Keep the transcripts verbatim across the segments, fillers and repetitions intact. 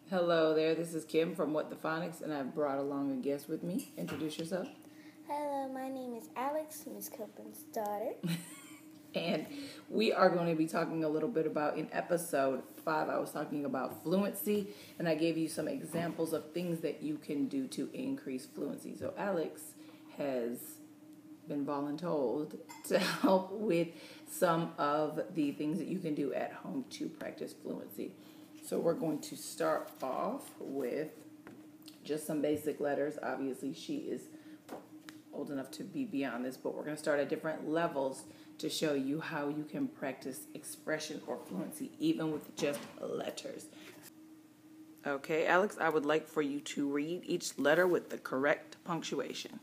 Hello there, this is Kim from What the Phonics, and I've brought along a guest with me. Introduce yourself. Hello, my name is Alex, Miss Copeland's daughter. And we are going to be talking a little bit about, in episode five, I was talking about fluency, and I gave you some examples of things that you can do to increase fluency. So Alex has been voluntold to help with some of the things that you can do at home to practice fluency. So we're going to start off with just some basic letters. Obviously, she is old enough to be beyond this, but we're going to start at different levels to show you how you can practice expression or fluency, even with just letters. Okay, Alex, I would like for you to read each letter with the correct punctuation.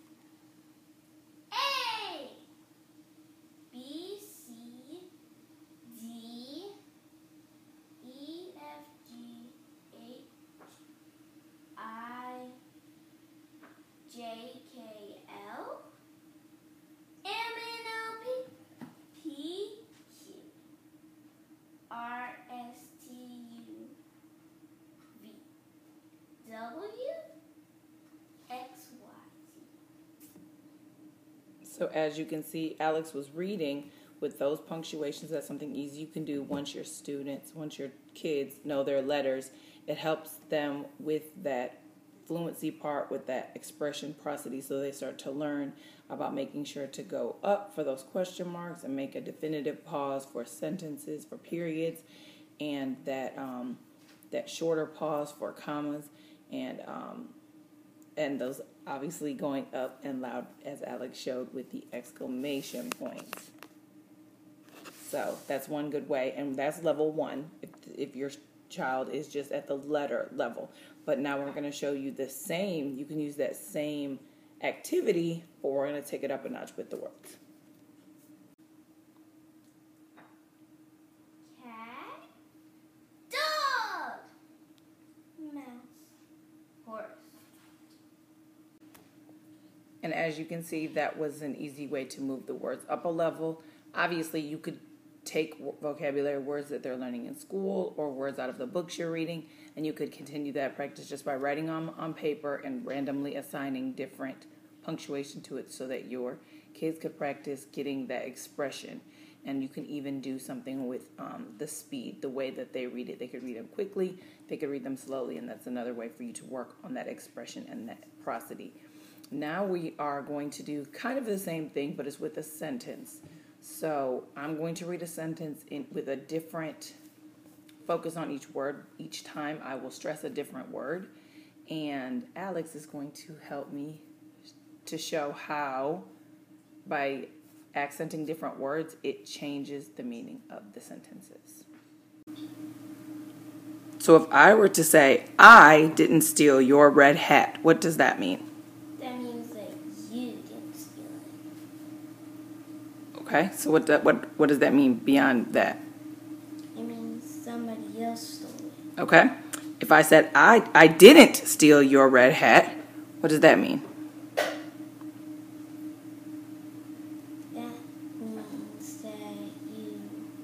A, B, C, D, E, F, G, H, I, J, K, L, M, N, O, P, P, Q, R, S, T, U, V, W, X, Y, Z. So as you can see, Alex was reading with those punctuations. That's something easy you can do once your students, once your kids know their letters. It helps them with that fluency part, with that expression prosody, so they start to learn about making sure to go up for those question marks and make a definitive pause for sentences, for periods, and that um, that shorter pause for commas, and um, and those obviously going up and loud, as Alex showed with the exclamation points. So that's one good way, and that's level one if, if your child is just at the letter level. But now we're going to show you the same, you can use that same activity, or we're going to take it up a notch with the words. Cat, dog, mouse, horse. And as you can see, that was an easy way to move the words up a level. Obviously, you could take vocabulary words that they're learning in school or words out of the books you're reading, and you could continue that practice just by writing on, on paper and randomly assigning different punctuation to it so that your kids could practice getting that expression. And you can even do something with um, the speed, the way that they read it. They could read them quickly, they could read them slowly, and that's another way for you to work on that expression and that prosody. Now we are going to do kind of the same thing, but it's with a sentence. So I'm going to read a sentence in, with a different focus on each word. Each time I will stress a different word. And Alex is going to help me to show how, by accenting different words, it changes the meaning of the sentences. So if I were to say, I didn't steal your red hat, what does that mean? That means that you didn't steal it. Okay, so what, that, what, what does that mean beyond that? It means somebody else stole it. Okay, if I said, I, I didn't steal your red hat, what does that mean? That means that you,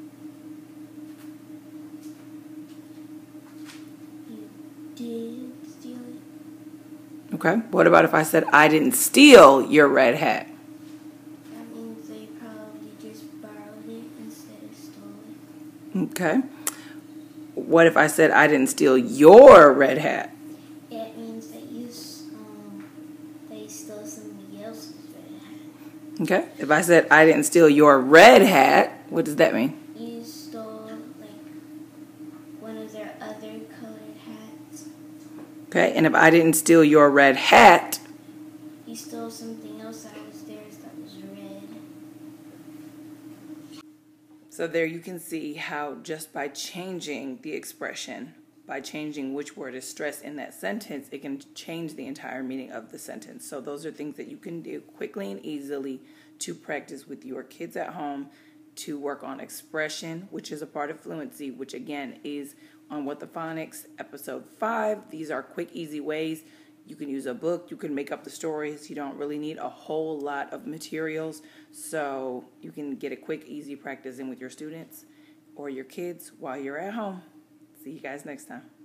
you did steal it. Okay, what about if I said, I didn't steal your red hat? That means they probably just borrowed it instead of stole it. Okay, what if I said, I didn't steal your red hat? It means that you um they stole somebody else's red hat. Okay, if I said, I didn't steal your red hat, what does that mean? You stole like one of their other colored hats. Okay, and if I didn't steal your red hat, You stole something else that was theirs that was red. so there you can see how just by changing the expression, by changing which word is stressed in that sentence, it can change the entire meaning of the sentence. So those are things that you can do quickly and easily to practice with your kids at home, to work on expression, which is a part of fluency, which again is on What the Phonics, episode five. These are quick, easy ways. You can use a book. You can make up the stories. You don't really need a whole lot of materials. So you can get a quick, easy practice in with your students or your kids while you're at home. See you guys next time.